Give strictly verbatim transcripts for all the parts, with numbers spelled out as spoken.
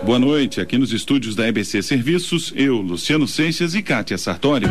Boa noite, aqui nos estúdios da E B C Serviços, eu, Luciano Seixas e Kátia Sartori.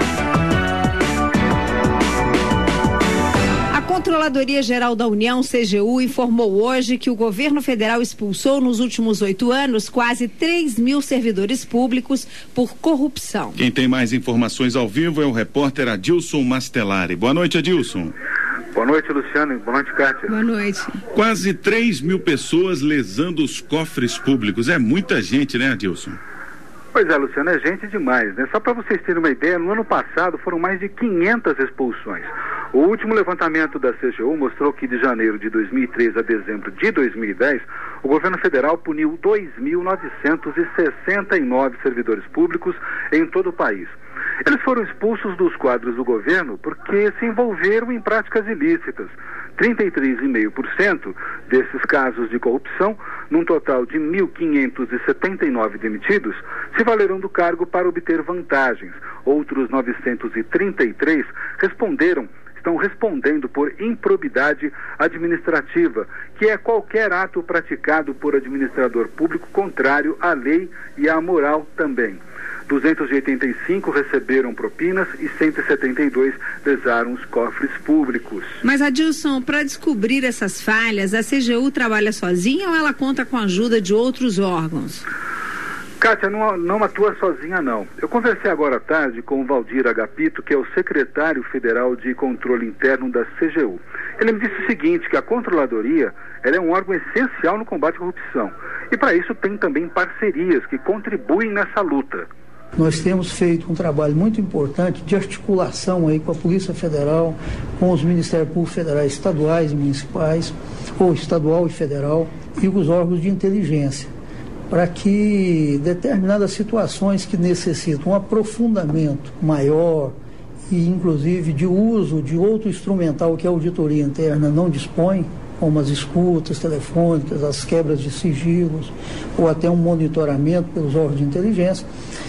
A Controladoria Geral da União, C G U, informou hoje que o governo federal expulsou nos últimos oito anos quase três mil servidores públicos por corrupção. Quem tem mais informações ao vivo é o repórter Adilson Mastelari. Boa noite, Adilson. Boa noite, Luciano. Boa noite, Kátia. Boa noite. Quase três mil pessoas lesando os cofres públicos. É muita gente, né, Adilson? Pois é, Luciano, é gente demais, né? Só para vocês terem uma ideia, no ano passado foram mais de quinhentas expulsões. O último levantamento da C G U mostrou que de janeiro de dois mil e três a dezembro de dois mil e dez, o governo federal puniu dois mil novecentos e sessenta e nove servidores públicos em todo o país. Eles foram expulsos dos quadros do governo porque se envolveram em práticas ilícitas. trinta e três vírgula cinco por cento desses casos de corrupção, num total de mil quinhentos e setenta e nove demitidos, se valeram do cargo para obter vantagens. Outros novecentos e trinta e três responderam estão respondendo por improbidade administrativa, que é qualquer ato praticado por administrador público contrário à lei e à moral também. duzentos e oitenta e cinco receberam propinas e cento e setenta e dois lesaram os cofres públicos. Mas, Adilson, para descobrir essas falhas, a C G U trabalha sozinha ou ela conta com a ajuda de outros órgãos? Kátia, não, não atua sozinha, não. Eu conversei agora à tarde com o Valdir Agapito, que é o secretário federal de controle interno da C G U. Ele me disse o seguinte, que a controladoria ela é um órgão essencial no combate à corrupção. E para isso tem também parcerias que contribuem nessa luta. Nós temos feito um trabalho muito importante de articulação aí com a Polícia Federal, com os Ministérios Públicos Federais estaduais e municipais, ou estadual e federal, e os órgãos de inteligência, para que determinadas situações que necessitam um aprofundamento maior e inclusive de uso de outro instrumental que a auditoria interna não dispõe, como as escutas telefônicas, as quebras de sigilos, ou até um monitoramento pelos órgãos de inteligência,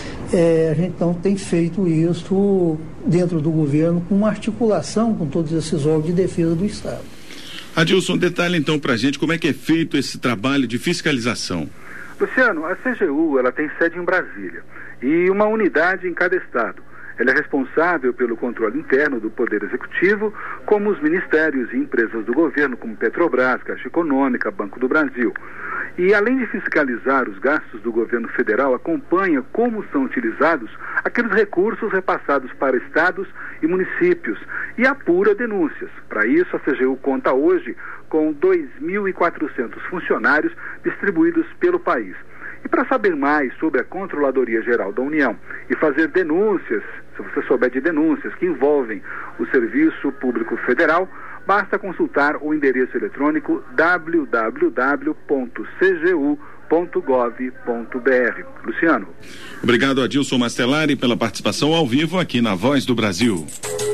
é, a gente então tem feito isso dentro do governo com uma articulação com todos esses órgãos de defesa do Estado. Adilson, detalhe então para a gente como é que é feito esse trabalho de fiscalização. Luciano, a C G U ela tem sede em Brasília e uma unidade em cada estado. Ela é responsável pelo controle interno do Poder Executivo, como os ministérios e empresas do governo, como Petrobras, Caixa Econômica, Banco do Brasil. E, além de fiscalizar os gastos do governo federal, acompanha como são utilizados aqueles recursos repassados para estados e municípios e apura denúncias. Para isso, a C G U conta hoje com dois mil e quatrocentos funcionários distribuídos pelo país. E para saber mais sobre a Controladoria Geral da União e fazer denúncias, se você souber de denúncias que envolvem o Serviço Público Federal, basta consultar o endereço eletrônico w w w ponto c g u ponto gov ponto b r. Luciano. Obrigado, Adilson Mastelari, pela participação ao vivo aqui na Voz do Brasil.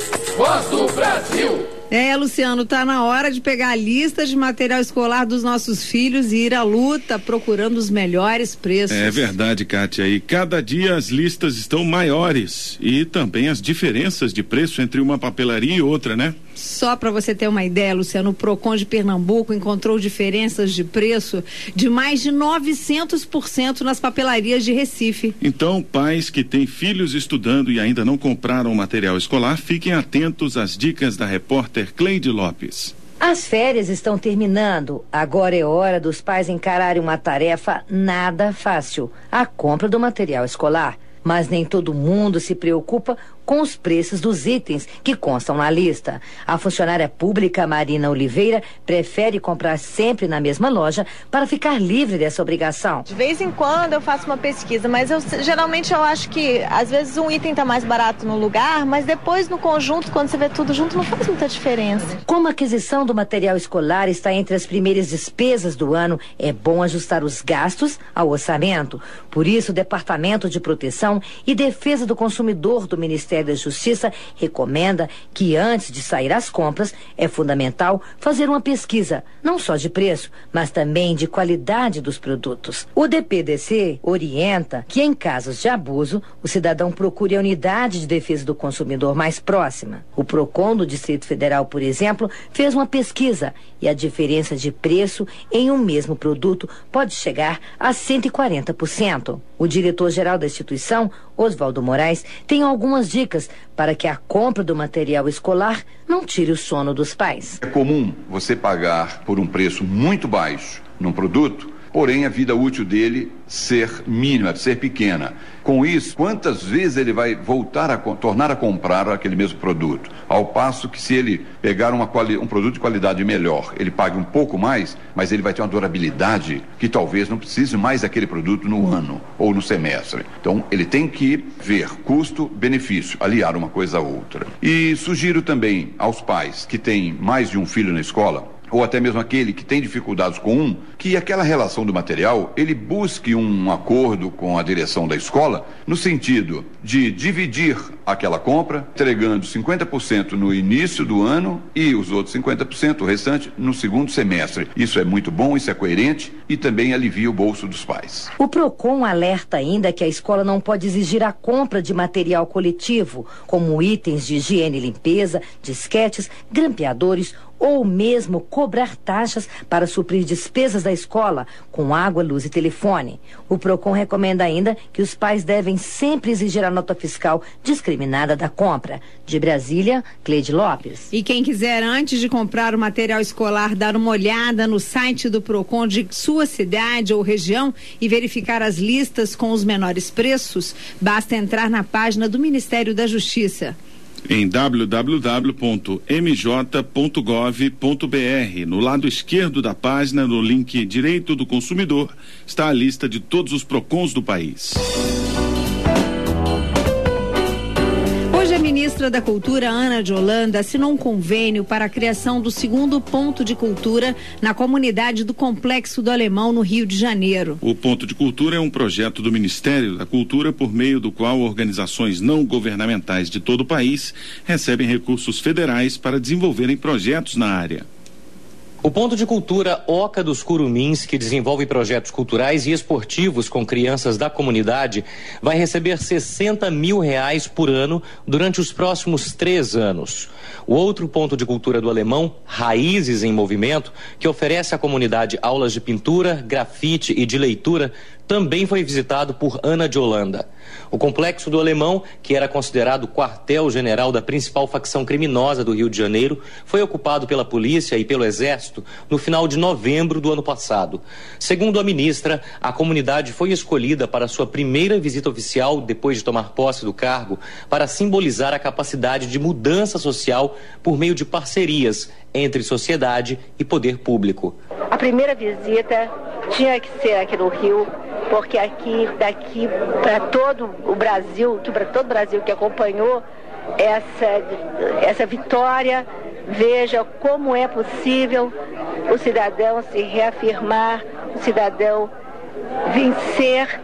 Voz do Brasil! É, Luciano, tá na hora de pegar a lista de material escolar dos nossos filhos e ir à luta procurando os melhores preços. É verdade, Kátia, e cada dia as listas estão maiores e também as diferenças de preço entre uma papelaria e outra, né? Só para você ter uma ideia, Luciano, o Procon de Pernambuco encontrou diferenças de preço de mais de novecentos por cento nas papelarias de Recife. Então, pais que têm filhos estudando e ainda não compraram material escolar, fiquem atentos às dicas da repórter Cleide Lopes. As férias estão terminando. Agora é hora dos pais encararem uma tarefa nada fácil: a compra do material escolar. Mas nem todo mundo se preocupa com os preços dos itens que constam na lista. A funcionária pública Marina Oliveira prefere comprar sempre na mesma loja para ficar livre dessa obrigação. De vez em quando eu faço uma pesquisa, mas eu geralmente eu acho que às vezes um item está mais barato no lugar, mas depois no conjunto, quando você vê tudo junto, não faz muita diferença. Como a aquisição do material escolar está entre as primeiras despesas do ano, é bom ajustar os gastos ao orçamento. Por isso, o Departamento de Proteção Educação e Defesa do Consumidor do Ministério da Justiça recomenda que antes de sair às compras é fundamental fazer uma pesquisa, não só de preço, mas também de qualidade dos produtos. O D P D C orienta que em casos de abuso, o cidadão procure a unidade de defesa do consumidor mais próxima. O PROCON do Distrito Federal, por exemplo, fez uma pesquisa e a diferença de preço em um mesmo produto pode chegar a cento e quarenta por cento. O diretor-geral da instituição, Oswaldo Moraes, tem algumas dicas para que a compra do material escolar não tire o sono dos pais. É comum você pagar por um preço muito baixo num produto, porém a vida útil dele ser mínima, ser pequena. Com isso, quantas vezes ele vai voltar a tornar a comprar aquele mesmo produto? Ao passo que se ele pegar uma quali, um produto de qualidade melhor, ele paga um pouco mais, mas ele vai ter uma durabilidade que talvez não precise mais daquele produto no ano ou no semestre. Então, ele tem que ver custo-benefício, aliar uma coisa a outra. E sugiro também aos pais que têm mais de um filho na escola, ou até mesmo aquele que tem dificuldades com um, que aquela relação do material, ele busque um acordo com a direção da escola, no sentido de dividir aquela compra, entregando cinquenta por cento no início do ano e os outros cinquenta por cento, o restante, no segundo semestre. Isso é muito bom, isso é coerente e também alivia o bolso dos pais. O PROCON alerta ainda que a escola não pode exigir a compra de material coletivo, como itens de higiene e limpeza, disquetes, grampeadores ou mesmo cobrar taxas para suprir despesas da escola, com água, luz e telefone. O PROCON recomenda ainda que os pais devem sempre exigir a nota fiscal discriminada da compra. De Brasília, Cleide Lopes. E quem quiser, antes de comprar o material escolar, dar uma olhada no site do PROCON de sua cidade ou região e verificar as listas com os menores preços, basta entrar na página do Ministério da Justiça. Em w w w ponto m j ponto gov ponto b r, no lado esquerdo da página, no link Direito do Consumidor, está a lista de todos os PROCONs do país. Hoje a ministra da Cultura, Ana de Holanda, assinou um convênio para a criação do segundo ponto de cultura na comunidade do Complexo do Alemão, no Rio de Janeiro. O Ponto de Cultura é um projeto do Ministério da Cultura por meio do qual organizações não governamentais de todo o país recebem recursos federais para desenvolverem projetos na área. O Ponto de Cultura Oca dos Curumins, que desenvolve projetos culturais e esportivos com crianças da comunidade, vai receber sessenta mil reais por ano durante os próximos três anos. O outro Ponto de Cultura do Alemão, Raízes em Movimento, que oferece à comunidade aulas de pintura, grafite e de leitura, também foi visitado por Ana de Holanda. O Complexo do Alemão, que era considerado o quartel-general da principal facção criminosa do Rio de Janeiro, foi ocupado pela polícia e pelo Exército no final de novembro do ano passado. Segundo a ministra, a comunidade foi escolhida para sua primeira visita oficial depois de tomar posse do cargo, para simbolizar a capacidade de mudança social por meio de parcerias entre sociedade e poder público. A primeira visita tinha que ser aqui no Rio, porque aqui, daqui para todo o Brasil, para todo o Brasil que acompanhou essa, essa vitória, veja como é possível o cidadão se reafirmar, o cidadão vencer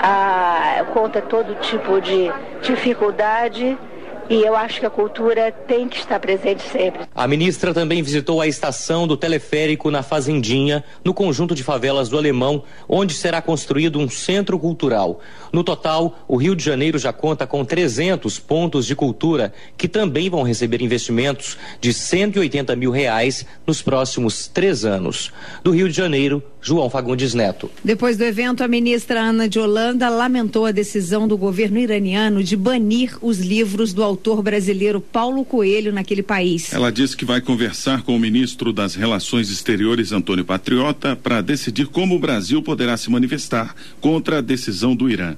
a, contra todo tipo de dificuldade. E eu acho que a cultura tem que estar presente sempre. A ministra também visitou a estação do teleférico na Fazendinha, no conjunto de favelas do Alemão, onde será construído um centro cultural. No total, o Rio de Janeiro já conta com trezentos pontos de cultura, que também vão receber investimentos de cento e oitenta mil reais nos próximos três anos. Do Rio de Janeiro, João Fagundes Neto. Depois do evento, a ministra Ana de Holanda lamentou a decisão do governo iraniano de banir os livros do autor brasileiro Paulo Coelho naquele país. Ela disse que vai conversar com o ministro das Relações Exteriores, Antônio Patriota, para decidir como o Brasil poderá se manifestar contra a decisão do Irã.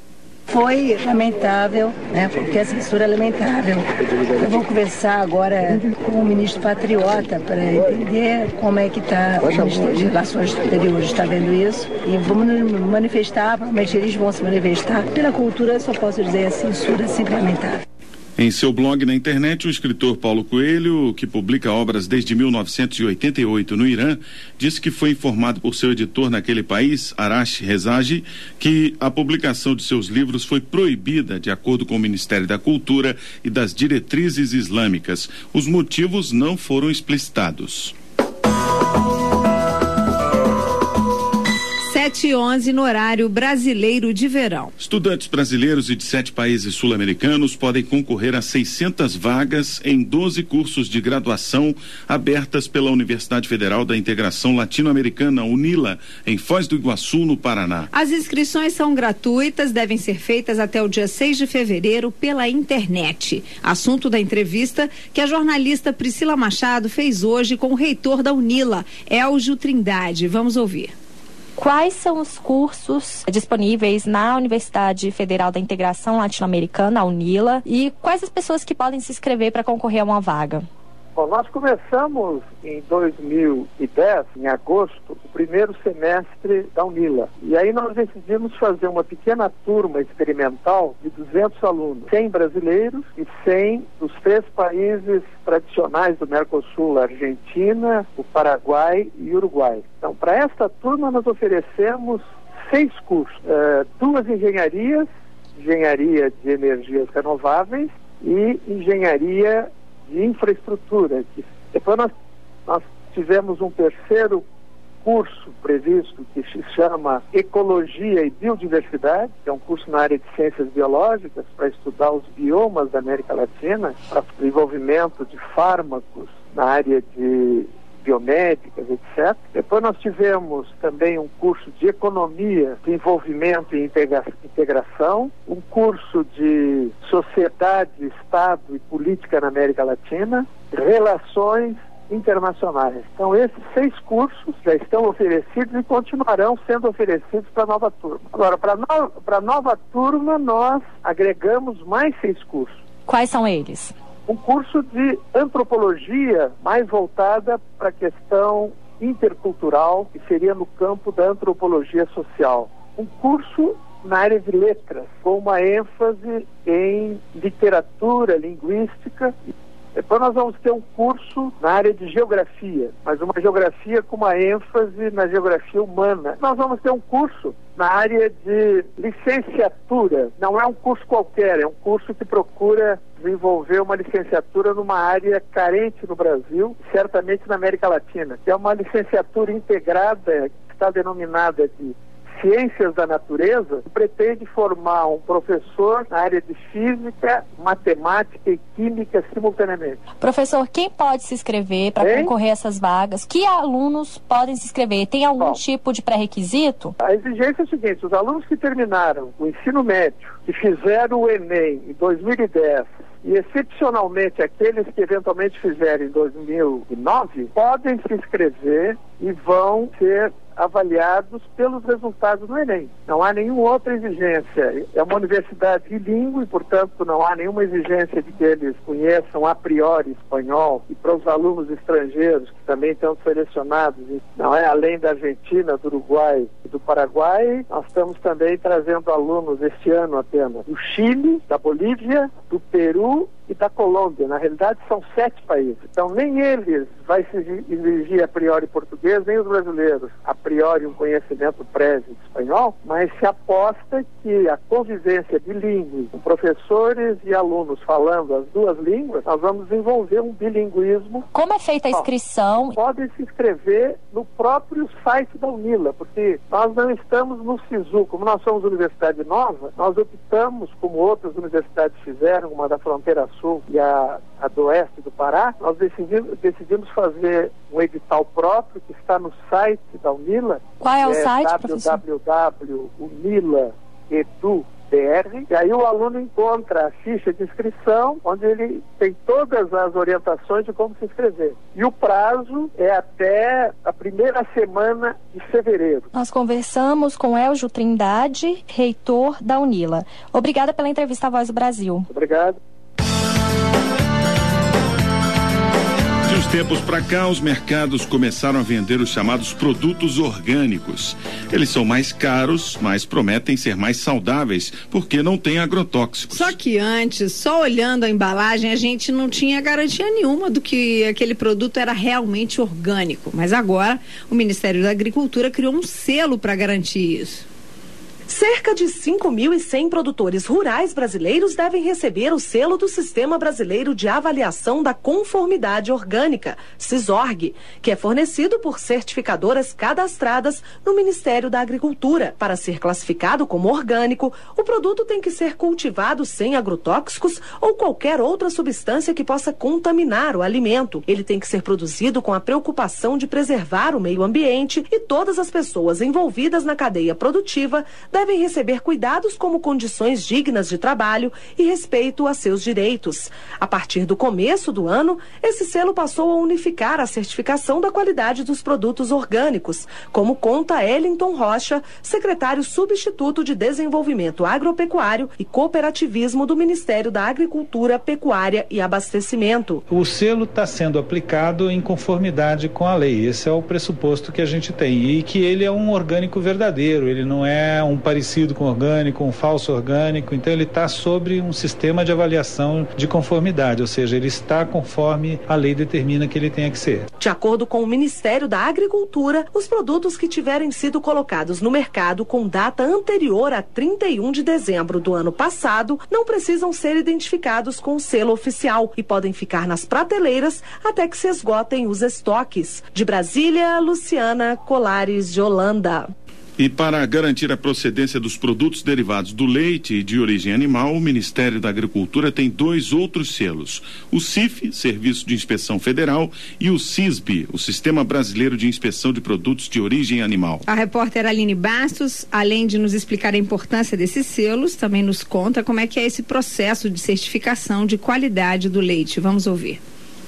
Foi lamentável, né? Porque a censura é lamentável. Eu vou conversar agora com o ministro Patriota para entender como é que está o Ministério de Relações Exteriores está vendo isso. E vamos nos manifestar, provavelmente eles vão se manifestar. Pela cultura, só posso dizer, a censura é sempre lamentável. Em seu blog na internet, o escritor Paulo Coelho, que publica obras desde mil novecentos e oitenta e oito no Irã, disse que foi informado por seu editor naquele país, Arash Rezagi, que a publicação de seus livros foi proibida de acordo com o Ministério da Cultura e das diretrizes islâmicas. Os motivos não foram explicitados. sete e onze no horário brasileiro de verão. Estudantes brasileiros e de sete países sul-americanos podem concorrer a seiscentas vagas em doze cursos de graduação abertas pela Universidade Federal da Integração Latino-Americana, UNILA, em Foz do Iguaçu, no Paraná. As inscrições são gratuitas, devem ser feitas até o dia seis de fevereiro pela internet. Assunto da entrevista que a jornalista Priscila Machado fez hoje com o reitor da UNILA, Elgio Trindade. Vamos ouvir. Quais são os cursos disponíveis na Universidade Federal da Integração Latino-Americana, a UNILA, e quais as pessoas que podem se inscrever para concorrer a uma vaga? Bom, nós começamos em dois mil e dez, em agosto, o primeiro semestre da UNILA. E aí nós decidimos fazer uma pequena turma experimental de duzentos alunos, cem brasileiros e cem dos três países tradicionais do Mercosul, a Argentina, o Paraguai e o Uruguai. Então, para esta turma nós oferecemos seis cursos, uh, duas engenharias, engenharia de energias renováveis e engenharia de infraestrutura. Depois nós, nós tivemos um terceiro curso previsto que se chama Ecologia e Biodiversidade, que é um curso na área de ciências biológicas para estudar os biomas da América Latina, para desenvolvimento de fármacos na área de biomédicas, etcétera. Depois nós tivemos também um curso de Economia, Desenvolvimento e integra- Integração, um curso de Sociedade, Estado e Política na América Latina, Relações Internacionais. Então esses seis cursos já estão oferecidos e continuarão sendo oferecidos para a nova turma. Agora, para no, para a nova turma nós agregamos mais seis cursos. Quais são eles? Um curso de antropologia mais voltada para a questão intercultural, que seria no campo da antropologia social. Um curso na área de letras, com uma ênfase em literatura, linguística. Depois nós vamos ter um curso na área de geografia, mas uma geografia com uma ênfase na geografia humana. Nós vamos ter um curso na área de licenciatura. Não é um curso qualquer, é um curso que procura desenvolver uma licenciatura numa área carente no Brasil, certamente na América Latina, que é uma licenciatura integrada, que está denominada de Ciências da Natureza, que pretende formar um professor na área de Física, Matemática e Química simultaneamente. Professor, quem pode se inscrever para concorrer a essas vagas? Que alunos podem se inscrever? Tem algum Bom, tipo de pré-requisito? A exigência é a seguinte: os alunos que terminaram o ensino médio, que fizeram o Enem em dois mil e dez, e excepcionalmente aqueles que eventualmente fizerem em dois mil e nove, podem se inscrever e vão ser avaliados pelos resultados do Enem. Não há nenhuma outra exigência. É uma universidade bilíngue, portanto não há nenhuma exigência de que eles conheçam a priori espanhol. E para os alunos estrangeiros que também estão selecionados, não é, além da Argentina, do Uruguai e do Paraguai, nós estamos também trazendo alunos este ano apenas do Chile, da Bolívia, do Peru e da Colômbia. Na realidade são sete países. Então nem eles vai se exigir a priori português, nem os brasileiros a priori um conhecimento prévio de espanhol, mas se aposta que a convivência bilíngue com professores e alunos falando as duas línguas, nós vamos desenvolver um bilinguismo. Como é feita a inscrição? Podem se inscrever no próprio site da UNILA, porque nós não estamos no SISU. Como nós somos universidade nova, nós optamos, como outras universidades fizeram, uma da fronteira sul e a, a do oeste do Pará, nós decidimos, decidimos fazer um edital próprio que está no site da UNILA. Qual é o é site, w w w ponto unila ponto edu ponto b r. E aí o aluno encontra a ficha de inscrição, onde ele tem todas as orientações de como se inscrever. E o prazo é até a primeira semana de fevereiro. Nós conversamos com Elgio Trindade, reitor da UNILA. Obrigada pela entrevista à Voz do Brasil. Obrigado. De De uns tempos para cá, os mercados começaram a vender os chamados produtos orgânicos. Eles são mais caros, mas prometem ser mais saudáveis, porque não têm agrotóxicos. Só que antes, só olhando a embalagem, a gente não tinha garantia nenhuma do que aquele produto era realmente orgânico. Mas agora, o Ministério da Agricultura criou um selo para garantir isso. Cerca de cinco mil e cem produtores rurais brasileiros devem receber o selo do Sistema Brasileiro de Avaliação da Conformidade Orgânica, SISORG, que é fornecido por certificadoras cadastradas no Ministério da Agricultura. Para ser classificado como orgânico, o produto tem que ser cultivado sem agrotóxicos ou qualquer outra substância que possa contaminar o alimento. Ele tem que ser produzido com a preocupação de preservar o meio ambiente e todas as pessoas envolvidas na cadeia produtiva devem receber cuidados como condições dignas de trabalho e respeito a seus direitos. A partir do começo do ano, esse selo passou a unificar a certificação da qualidade dos produtos orgânicos, como conta Ellington Rocha, secretário substituto de Desenvolvimento Agropecuário e Cooperativismo do Ministério da Agricultura, Pecuária e Abastecimento. O selo está sendo aplicado em conformidade com a lei. Esse é o pressuposto que a gente tem, e que ele é um orgânico verdadeiro, ele não é um parecido com orgânico, um falso orgânico, então ele está sobre um sistema de avaliação de conformidade, ou seja, ele está conforme a lei determina que ele tenha que ser. De acordo com o Ministério da Agricultura, os produtos que tiverem sido colocados no mercado com data anterior a trinta e um de dezembro do ano passado não precisam ser identificados com o selo oficial e podem ficar nas prateleiras até que se esgotem os estoques. De Brasília, Luciana Colares de Holanda. E para garantir a procedência dos produtos derivados do leite e de origem animal, o Ministério da Agricultura tem dois outros selos: o C I F, Serviço de Inspeção Federal, e o SISB, o Sistema Brasileiro de Inspeção de Produtos de Origem Animal. A repórter Aline Bastos, além de nos explicar a importância desses selos, também nos conta como é que é esse processo de certificação de qualidade do leite. Vamos ouvir.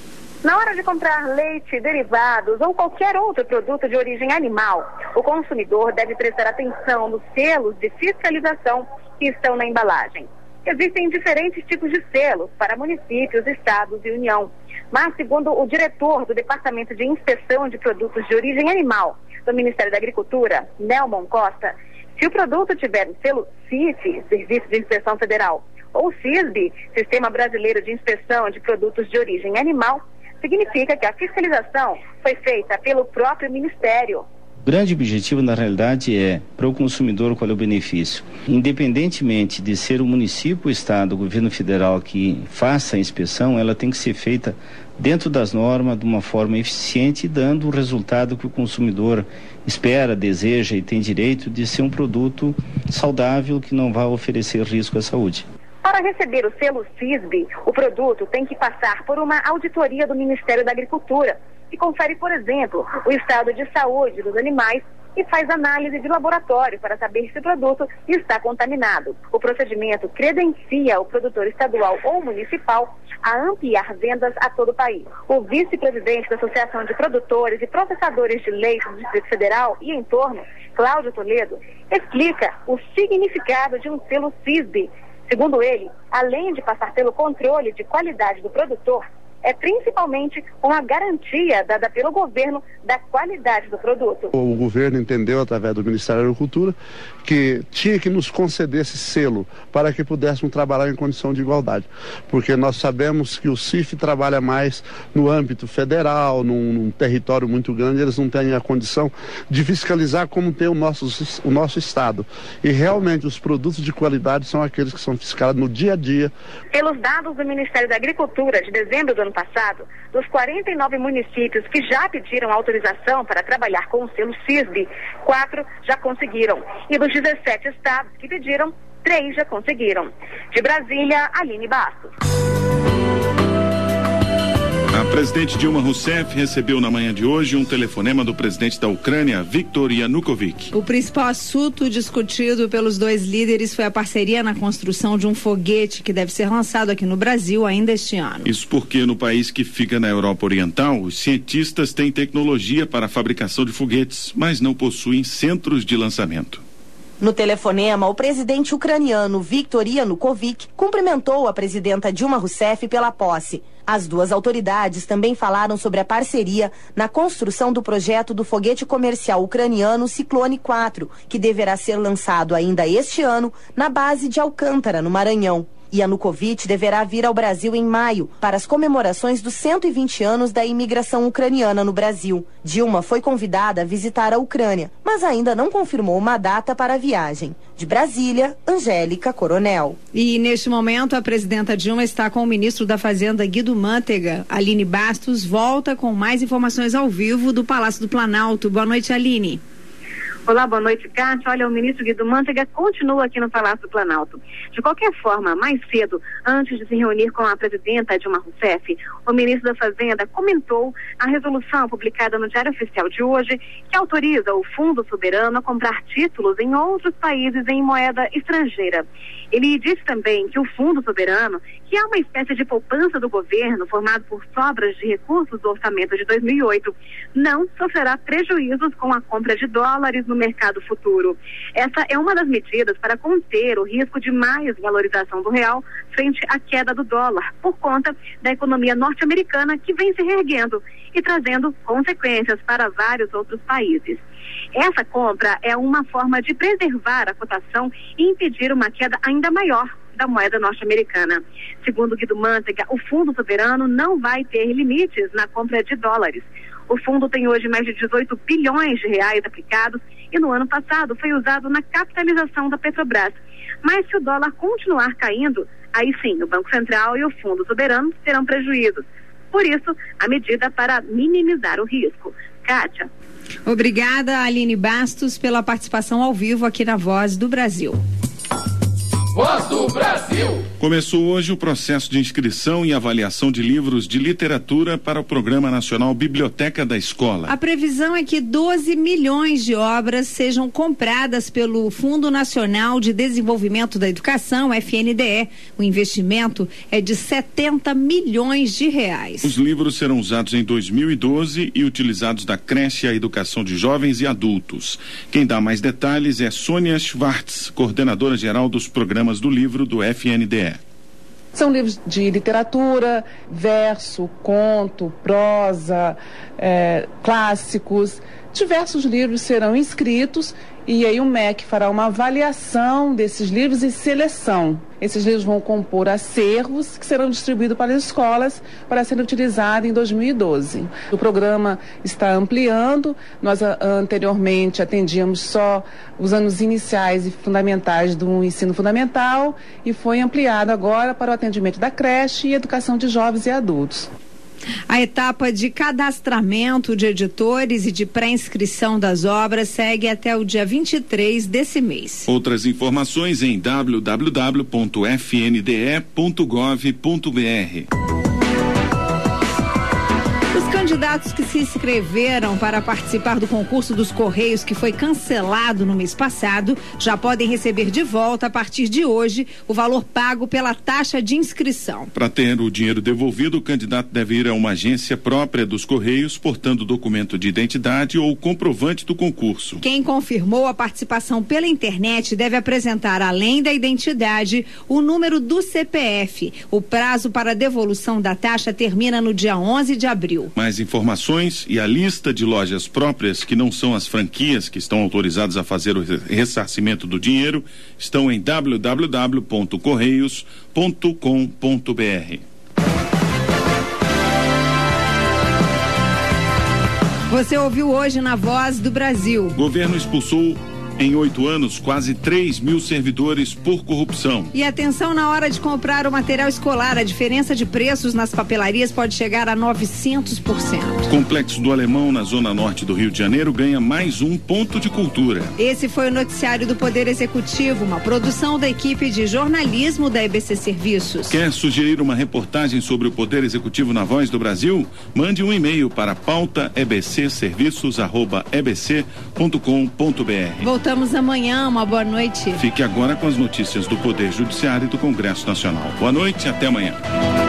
Na hora de comprar leite, derivados ou qualquer outro produto de origem animal, o consumidor deve prestar atenção nos selos de fiscalização que estão na embalagem. Existem diferentes tipos de selos para municípios, estados e União. Mas, segundo o diretor do Departamento de Inspeção de Produtos de Origem Animal do Ministério da Agricultura, Nelmon Costa, se o produto tiver o selo C I F, Serviço de Inspeção Federal, ou SISB, Sistema Brasileiro de Inspeção de Produtos de Origem Animal, significa que a fiscalização foi feita pelo próprio Ministério. O grande objetivo, na realidade, é para o consumidor qual é o benefício. Independentemente de ser o município, o estado, o governo federal que faça a inspeção, ela tem que ser feita dentro das normas, de uma forma eficiente, dando o resultado que o consumidor espera, deseja e tem direito de ser um produto saudável que não vai oferecer risco à saúde. Para receber o selo SISB, o produto tem que passar por uma auditoria do Ministério da Agricultura, que confere, por exemplo, o estado de saúde dos animais e faz análise de laboratório para saber se o produto está contaminado. O procedimento credencia o produtor estadual ou municipal a ampliar vendas a todo o país. O vice-presidente da Associação de Produtores e Processadores de Leite do Distrito Federal e entorno, Cláudio Toledo, explica o significado de um selo SISB. Segundo ele, além de passar pelo controle de qualidade do produtor, é principalmente uma garantia dada pelo governo da qualidade do produto. O governo entendeu, através do Ministério da Agricultura, que tinha que nos conceder esse selo para que pudéssemos trabalhar em condição de igualdade. Porque nós sabemos que o C I F trabalha mais no âmbito federal, num, num território muito grande, eles não têm a condição de fiscalizar como tem o nosso, o nosso estado. E realmente os produtos de qualidade são aqueles que são fiscalizados no dia a dia. Pelos dados do Ministério da Agricultura de dezembro do ano passado, dos quarenta e nove municípios que já pediram autorização para trabalhar com o selo SISB, quatro já conseguiram. E dos dezessete estados que pediram, três já conseguiram. De Brasília, Aline Bastos. A presidente Dilma Rousseff recebeu na manhã de hoje um telefonema do presidente da Ucrânia, Viktor Yanukovych. O principal assunto discutido pelos dois líderes foi a parceria na construção de um foguete que deve ser lançado aqui no Brasil ainda este ano. Isso porque no país que fica na Europa Oriental, os cientistas têm tecnologia para a fabricação de foguetes, mas não possuem centros de lançamento. No telefonema, o presidente ucraniano Viktor Yanukovych cumprimentou a presidenta Dilma Rousseff pela posse. As duas autoridades também falaram sobre a parceria na construção do projeto do foguete comercial ucraniano Ciclone quatro, que deverá ser lançado ainda este ano na base de Alcântara, no Maranhão. Yanukovych deverá vir ao Brasil em maio para as comemorações dos cento e vinte anos da imigração ucraniana no Brasil. Dilma foi convidada a visitar a Ucrânia, mas ainda não confirmou uma data para a viagem. De Brasília, Angélica Coronel. E neste momento a presidenta Dilma está com o ministro da Fazenda Guido Mantega. Aline Bastos volta com mais informações ao vivo do Palácio do Planalto. Boa noite, Aline. Olá, boa noite, Kátia. Olha, o ministro Guido Mantega continua aqui no Palácio do Planalto. De qualquer forma, mais cedo, antes de se reunir com a presidenta Dilma Rousseff, o ministro da Fazenda comentou a resolução publicada no Diário Oficial de hoje, que autoriza o Fundo Soberano a comprar títulos em outros países em moeda estrangeira. Ele disse também que o Fundo Soberano, que é uma espécie de poupança do governo formado por sobras de recursos do orçamento de dois mil e oito, não sofrerá prejuízos com a compra de dólares no mercado futuro. Essa é uma das medidas para conter o risco de mais valorização do real frente à queda do dólar, por conta da economia norte-americana que vem se reerguendo e trazendo consequências para vários outros países. Essa compra é uma forma de preservar a cotação e impedir uma queda ainda maior da moeda norte-americana. Segundo Guido Mantega, o Fundo Soberano não vai ter limites na compra de dólares. O fundo tem hoje mais de dezoito bilhões de reais aplicados e no ano passado foi usado na capitalização da Petrobras. Mas se o dólar continuar caindo, aí sim, o Banco Central e o Fundo Soberano terão prejuízos. Por isso, a medida para minimizar o risco. Kátia. Obrigada, Aline Bastos, pela participação ao vivo aqui na Voz do Brasil. Voz do Brasil. Começou hoje o processo de inscrição e avaliação de livros de literatura para o Programa Nacional Biblioteca da Escola. A previsão é que doze milhões de obras sejam compradas pelo Fundo Nacional de Desenvolvimento da Educação, F N D E. O investimento é de setenta milhões de reais. Os livros serão usados em dois mil e doze e utilizados da creche à educação de jovens e adultos. Quem dá mais detalhes é Sônia Schwartz, coordenadora geral dos programas do livro do F N D E. São livros de literatura, verso, conto, prosa, é, clássicos. Diversos livros serão inscritos e aí o M E C fará uma avaliação desses livros e seleção. Esses livros vão compor acervos que serão distribuídos para as escolas para serem utilizados em dois mil e doze. O programa está ampliando. Nós a, anteriormente atendíamos só os anos iniciais e fundamentais do ensino fundamental e foi ampliado agora para o atendimento da creche e educação de jovens e adultos. A etapa de cadastramento de editores e de pré-inscrição das obras segue até o dia vinte e três desse mês. Outras informações em w w w ponto f n d e ponto gov ponto b r. Os candidatos que se inscreveram para participar do concurso dos Correios, que foi cancelado no mês passado, já podem receber de volta, a partir de hoje, o valor pago pela taxa de inscrição. Para ter o dinheiro devolvido, o candidato deve ir a uma agência própria dos Correios, portando documento de identidade ou comprovante do concurso. Quem confirmou a participação pela internet deve apresentar, além da identidade, o número do C P F. O prazo para devolução da taxa termina no dia onze de abril. Mais informações e a lista de lojas próprias, que não são as franquias que estão autorizadas a fazer o ressarcimento do dinheiro, estão em w w w ponto correios ponto com ponto b r. Você ouviu hoje na Voz do Brasil. O governo expulsou em oito anos quase três mil servidores por corrupção. E atenção na hora de comprar o material escolar, a diferença de preços nas papelarias pode chegar a novecentos por cento. Complexo do Alemão, na zona norte do Rio de Janeiro, ganha mais um ponto de cultura. Esse foi o noticiário do Poder Executivo, uma produção da equipe de jornalismo da E B C Serviços. Quer sugerir uma reportagem sobre o Poder Executivo na Voz do Brasil? Mande um e-mail para pauta e b c serviços arroba e b c ponto com ponto b r. Voltamos amanhã, uma boa noite. Fique agora com as notícias do Poder Judiciário e do Congresso Nacional. Boa noite e até amanhã.